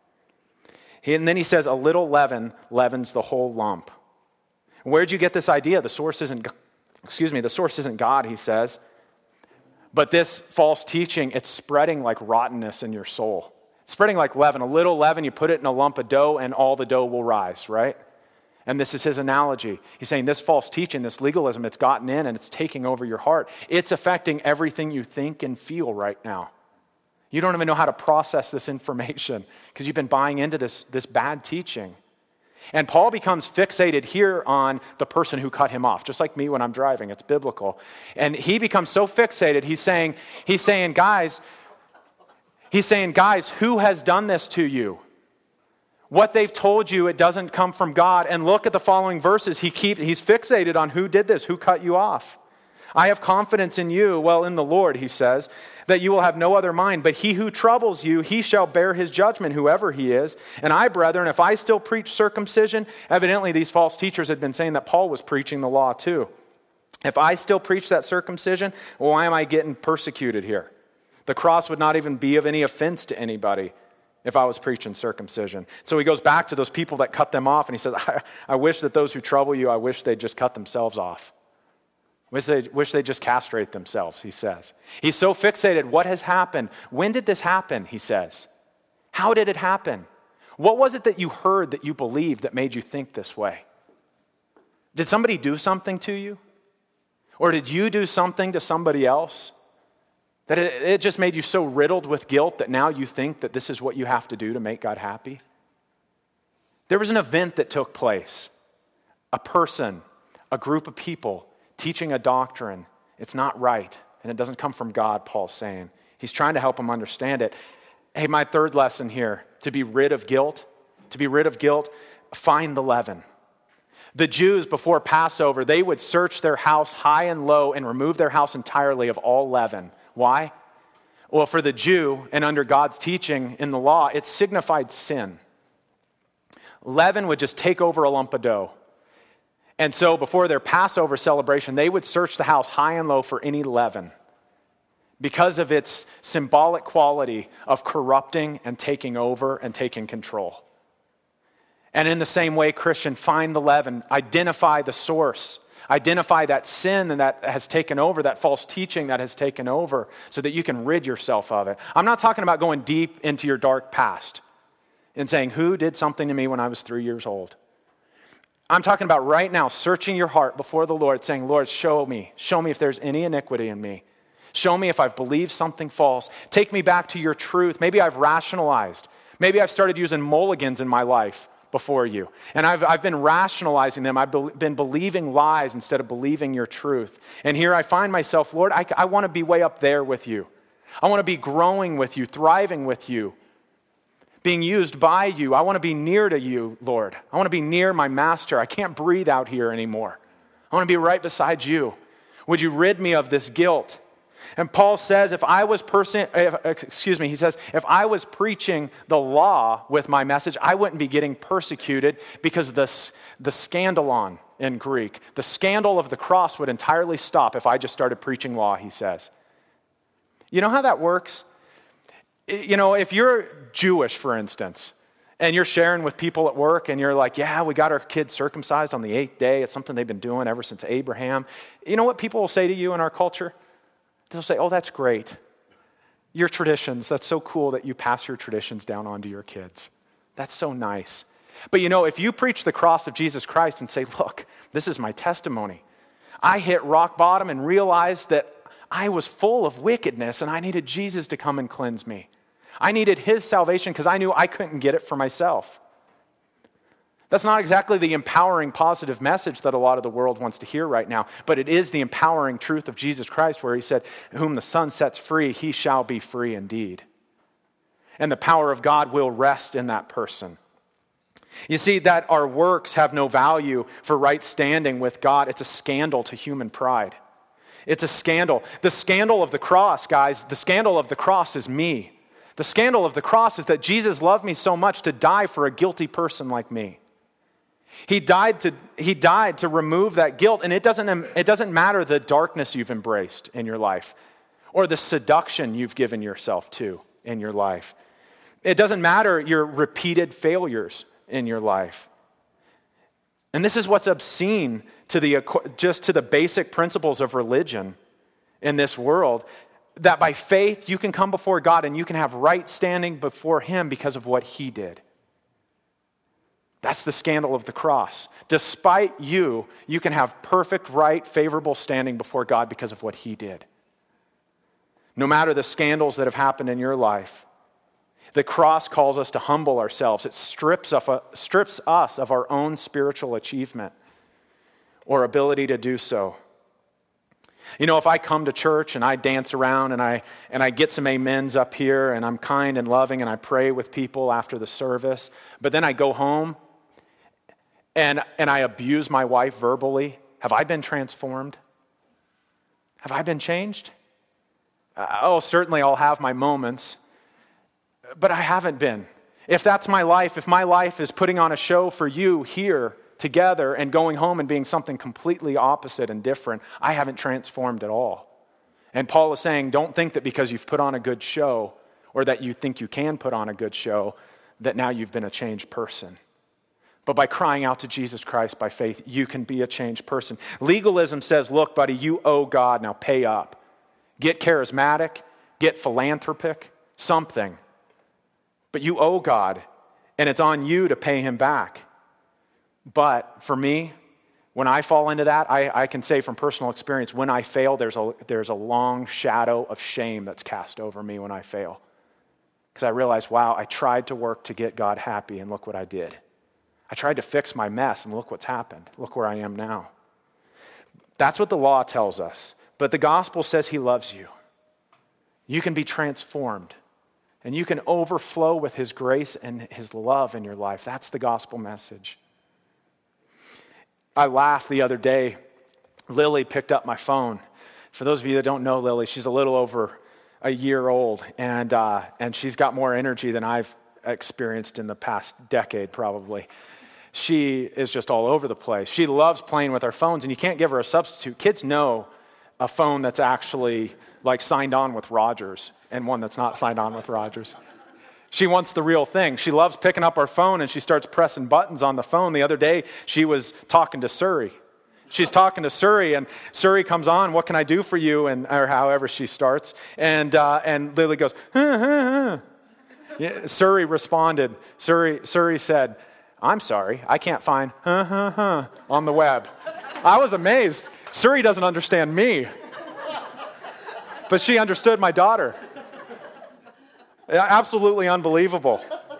And then he says, a little leaven leavens the whole lump. Where'd you get this idea? The source isn't, excuse me, the source isn't God, he says. But this false teaching, it's spreading like rottenness in your soul. It's spreading like leaven. A little leaven, you put it in a lump of dough and all the dough will rise, right? And this is his analogy. He's saying this false teaching, this legalism, it's gotten in and it's taking over your heart. It's affecting everything you think and feel right now. You don't even know how to process this information because you've been buying into this, this bad teaching. And Paul becomes fixated here on the person who cut him off, just like me when I'm driving. It's biblical. And he becomes so fixated, he's saying, he's saying, guys, he's saying, guys, who has done this to you? What they've told you, it doesn't come from God. And look at the following verses. He keep, he's fixated on who did this, who cut you off. I have confidence in you, well, in the Lord, he says, that you will have no other mind. But he who troubles you, he shall bear his judgment, whoever he is. And I, brethren, if I still preach circumcision, evidently these false teachers had been saying that Paul was preaching the law too. If I still preach that circumcision, well, why am I getting persecuted here? The cross would not even be of any offense to anybody. if I was preaching circumcision. So he goes back to those people that cut them off, and he says, I, I wish that those who trouble you, I wish they'd just cut themselves off. Wish they wish they just castrate themselves, he says. He's so fixated. What has happened? When did this happen, he says. How did it happen? What was it that you heard that you believed that made you think this way? Did somebody do something to you? Or did you do something to somebody else? That it, it just made you so riddled with guilt that now you think that this is what you have to do to make God happy? There was an event that took place. A person, a group of people teaching a doctrine. It's not right, and it doesn't come from God, Paul's saying. He's trying to help them understand it. Hey, my third lesson here, to be rid of guilt, to be rid of guilt, find the leaven. The Jews before Passover, they would search their house high and low and remove their house entirely of all leaven. Why? Well, for the Jew and under God's teaching in the law, it signified sin. Leaven would just take over a lump of dough. And so before their Passover celebration, they would search the house high and low for any leaven because of its symbolic quality of corrupting and taking over and taking control. And in the same way, Christian, find the leaven, identify the source, identify that sin that has taken over, that false teaching that has taken over, so that you can rid yourself of it. I'm not talking about going deep into your dark past and saying, who did something to me when I was three years old? I'm talking about right now, searching your heart before the Lord, saying, Lord, show me. Show me if there's any iniquity in me. Show me if I've believed something false. Take me back to your truth. Maybe I've rationalized. Maybe I've started using mulligans in my life before you. And I've, I've been rationalizing them. I've be, been believing lies instead of believing your truth. And here I find myself, Lord, I, I want to be way up there with you. I want to be growing with you, thriving with you, being used by you. I want to be near to you, Lord. I want to be near my master. I can't breathe out here anymore. I want to be right beside you. Would you rid me of this guilt? And Paul says, if I was person, if, excuse me, he says, if I was preaching the law with my message, I wouldn't be getting persecuted because the, the scandalon in Greek, the scandal of the cross would entirely stop if I just started preaching law, he says. You know how that works? You know, if you're Jewish, for instance, and you're sharing with people at work and you're like, yeah, we got our kids circumcised on the eighth day. It's something they've been doing ever since Abraham. You know what people will say to you in our culture? They'll say, oh, that's great. Your traditions, that's so cool that you pass your traditions down onto your kids. That's so nice. But you know, if you preach the cross of Jesus Christ and say, look, this is my testimony. I hit rock bottom and realized that I was full of wickedness and I needed Jesus to come and cleanse me. I needed his salvation because I knew I couldn't get it for myself. That's not exactly the empowering, positive message that a lot of the world wants to hear right now, but it is the empowering truth of Jesus Christ where he said, whom the Son sets free, he shall be free indeed. And the power of God will rest in that person. You see, that our works have no value for right standing with God, it's a scandal to human pride. It's a scandal. The scandal of the cross, guys, the scandal of the cross is me. The scandal of the cross is that Jesus loved me so much to die for a guilty person like me. He died to, he died to remove that guilt, and it doesn't, it doesn't matter the darkness you've embraced in your life or the seduction you've given yourself to in your life. It doesn't matter your repeated failures in your life. And this is what's obscene to the, just to the basic principles of religion in this world, that by faith you can come before God and you can have right standing before him because of what he did. That's the scandal of the cross. Despite you, you can have perfect, right, favorable standing before God because of what he did. No matter the scandals that have happened in your life, the cross calls us to humble ourselves. It strips, of a, strips us of our own spiritual achievement or ability to do so. You know, if I come to church and I dance around and I and I get some amens up here and I'm kind and loving and I pray with people after the service, but then I go home and, and I abuse my wife verbally, have I been transformed? Have I been changed? Uh, oh, certainly I'll have my moments, but I haven't been. If that's my life, if my life is putting on a show for you here together and going home and being something completely opposite and different, I haven't transformed at all. And Paul is saying, don't think that because you've put on a good show or that you think you can put on a good show, that now you've been a changed person. But by crying out to Jesus Christ by faith, you can be a changed person. Legalism says, look, buddy, you owe God, now pay up. Get charismatic, get philanthropic, something. But you owe God, and it's on you to pay him back. But for me, when I fall into that, I, I can say from personal experience, when I fail, there's a, there's a long shadow of shame that's cast over me when I fail. Because I realize, wow, I tried to work to get God happy, and look what I did. I tried to fix my mess, and look what's happened. Look where I am now. That's what the law tells us. But the gospel says he loves you. You can be transformed, and you can overflow with his grace and his love in your life. That's the gospel message. I laughed the other day. Lily picked up my phone. For those of you that don't know Lily, she's a little over a year old, and uh, and she's got more energy than I've experienced in the past decade, probably. She is just all over the place. She loves playing with our phones, and you can't give her a substitute. Kids know a phone that's actually like signed on with Rogers and one that's not signed on with Rogers. She wants the real thing. She loves picking up our phone, and she starts pressing buttons on the phone. The other day, she was talking to Suri. She's talking to Suri, and Suri comes on, what can I do for you? And or however she starts. And uh, and Lily goes, huh, huh, huh. Yeah, Suri responded. Suri, Suri said, I'm sorry, I can't find huh, huh, huh on the web. I was amazed. Suri doesn't understand me. But she understood my daughter. Absolutely unbelievable.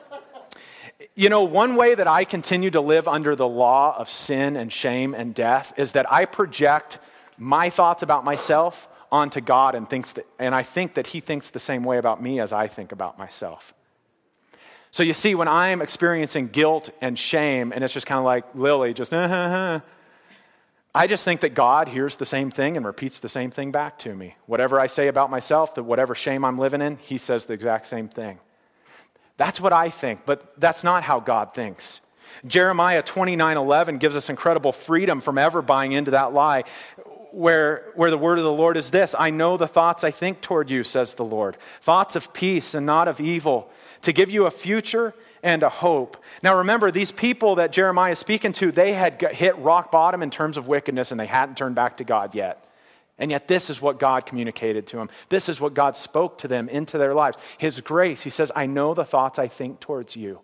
You know, one way that I continue to live under the law of sin and shame and death is that I project my thoughts about myself onto God and thinks that, and I think that he thinks the same way about me as I think about myself. So you see, when I'm experiencing guilt and shame, and it's just kind of like Lily, just, uh, uh, uh, I just think that God hears the same thing and repeats the same thing back to me. Whatever I say about myself, that whatever shame I'm living in, he says the exact same thing. That's what I think, but that's not how God thinks. Jeremiah twenty-nine eleven gives us incredible freedom from ever buying into that lie, where, where the word of the Lord is this: I know the thoughts I think toward you, says the Lord, thoughts of peace and not of evil, to give you a future and a hope. Now remember, these people that Jeremiah is speaking to, they had hit rock bottom in terms of wickedness, and they hadn't turned back to God yet. And yet this is what God communicated to them. This is what God spoke to them into their lives. His grace, he says, I know the thoughts I think towards you.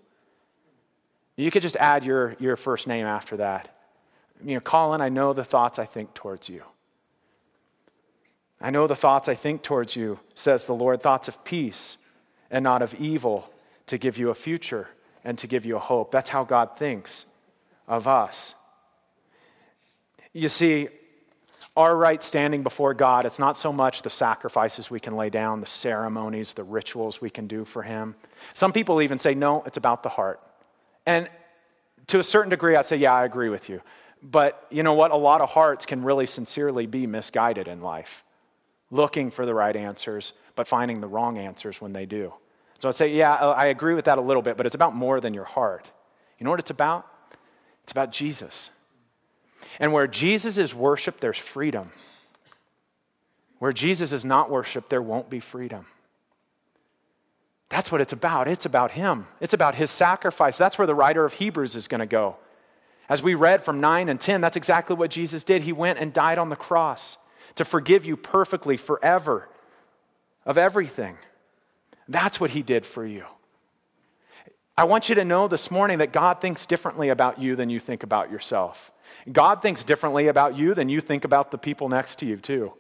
You could just add your, your first name after that. You know, Colin, I know the thoughts I think towards you. I know the thoughts I think towards you, says the Lord, thoughts of peace and not of evil, to give you a future and to give you a hope. That's how God thinks of us. You see, our right standing before God, it's not so much the sacrifices we can lay down, the ceremonies, the rituals we can do for him. Some people even say, no, it's about the heart. And to a certain degree, I'd say, yeah, I agree with you. But you know what? A lot of hearts can really sincerely be misguided in life, looking for the right answers, but finding the wrong answers when they do. So I'd say, yeah, I agree with that a little bit, but it's about more than your heart. You know what it's about? It's about Jesus. And where Jesus is worshiped, there's freedom. Where Jesus is not worshiped, there won't be freedom. That's what it's about. It's about him. It's about his sacrifice. That's where the writer of Hebrews is going to go. As we read from nine and ten, that's exactly what Jesus did. He went and died on the cross to forgive you perfectly forever of everything. That's what he did for you. I want you to know this morning that God thinks differently about you than you think about yourself. God thinks differently about you than you think about the people next to you too.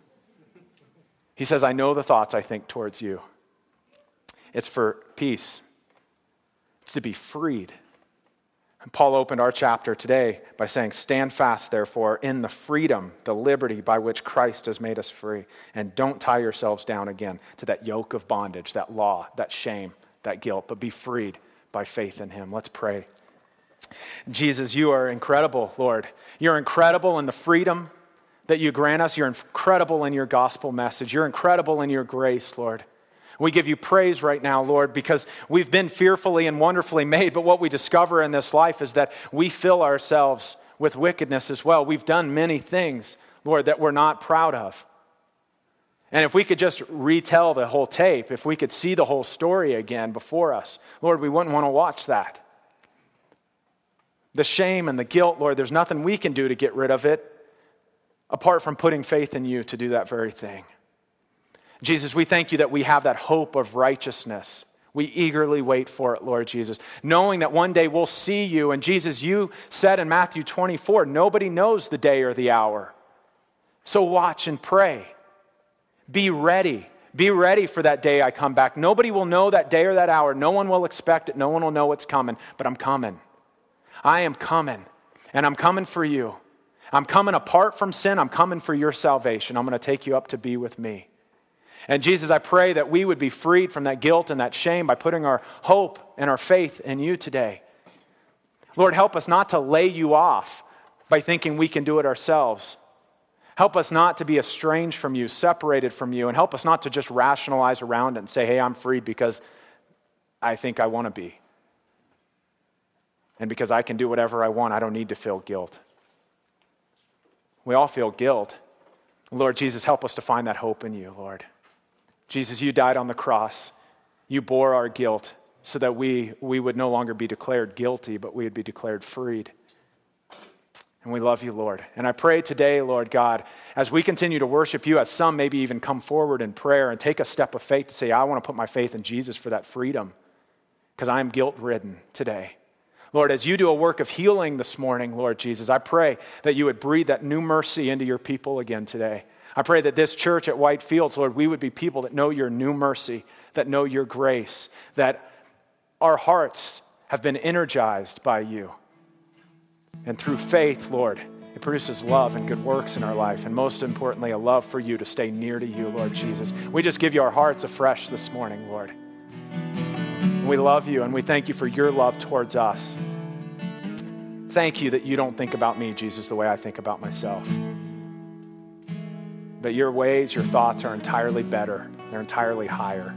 He says, I know the thoughts I think towards you. It's for peace. It's to be freed. And Paul opened our chapter today by saying, stand fast, therefore, in the freedom, the liberty by which Christ has made us free. And don't tie yourselves down again to that yoke of bondage, that law, that shame, that guilt, but be freed by faith in him. Let's pray. Jesus, you are incredible, Lord. You're incredible in the freedom that you grant us. You're incredible in your gospel message. You're incredible in your grace, Lord. We give you praise right now, Lord, because we've been fearfully and wonderfully made, but what we discover in this life is that we fill ourselves with wickedness as well. We've done many things, Lord, that we're not proud of. And if we could just retell the whole tape, if we could see the whole story again before us, Lord, we wouldn't want to watch that. The shame and the guilt, Lord, there's nothing we can do to get rid of it apart from putting faith in you to do that very thing. Jesus, we thank you that we have that hope of righteousness. We eagerly wait for it, Lord Jesus, knowing that one day we'll see you. And Jesus, you said in Matthew twenty-four, nobody knows the day or the hour. So watch and pray. Be ready. Be ready for that day I come back. Nobody will know that day or that hour. No one will expect it. No one will know what's coming. But I'm coming. I am coming. And I'm coming for you. I'm coming apart from sin. I'm coming for your salvation. I'm going to take you up to be with me. And Jesus, I pray that we would be freed from that guilt and that shame by putting our hope and our faith in you today. Lord, help us not to lay you off by thinking we can do it ourselves. Help us not to be estranged from you, separated from you, and help us not to just rationalize around it and say, hey, I'm freed because I think I want to be. And because I can do whatever I want, I don't need to feel guilt. We all feel guilt. Lord Jesus, help us to find that hope in you, Lord. Jesus, you died on the cross. You bore our guilt so that we, we would no longer be declared guilty, but we would be declared freed. And we love you, Lord. And I pray today, Lord God, as we continue to worship you, as some maybe even come forward in prayer and take a step of faith to say, I want to put my faith in Jesus for that freedom because I am guilt-ridden today. Lord, as you do a work of healing this morning, Lord Jesus, I pray that you would breathe that new mercy into your people again today. I pray that this church at White Fields, Lord, we would be people that know your new mercy, that know your grace, that our hearts have been energized by you. And through faith, Lord, it produces love and good works in our life. And most importantly, a love for you to stay near to you, Lord Jesus. We just give you our hearts afresh this morning, Lord. We love you and we thank you for your love towards us. Thank you that you don't think about me, Jesus, the way I think about myself. But your ways, your thoughts are entirely better. They're entirely higher.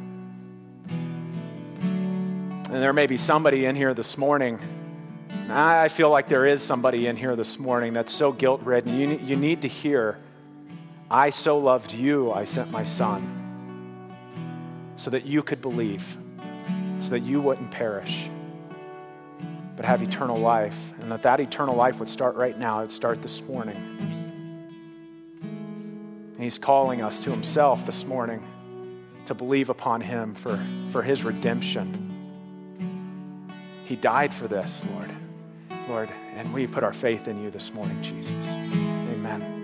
And there may be somebody in here this morning. I feel like there is somebody in here this morning that's so guilt-ridden. You, you need to hear, I so loved you, I sent my son, so that you could believe, so that you wouldn't perish, but have eternal life. And that that eternal life would start right now. It would start this morning. And he's calling us to himself this morning to believe upon him for, for his redemption. He died for this, Lord. Lord, and we put our faith in you this morning, Jesus. Amen.